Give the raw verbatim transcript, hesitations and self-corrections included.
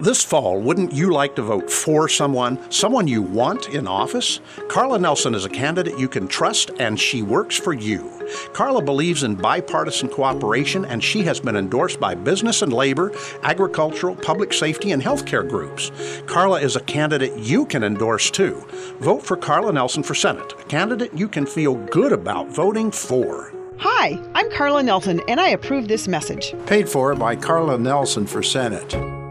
This fall, wouldn't you like to vote for someone, someone you want in office? Carla Nelson is a candidate you can trust, and she works for you. Carla believes in bipartisan cooperation, and she has been endorsed by business and labor, agricultural, public safety, and healthcare groups. Carla is a candidate you can endorse too. Vote for Carla Nelson for Senate, a candidate you can feel good about voting for. Hi, I'm Carla Nelson, and I approve this message. Paid for by Carla Nelson for Senate.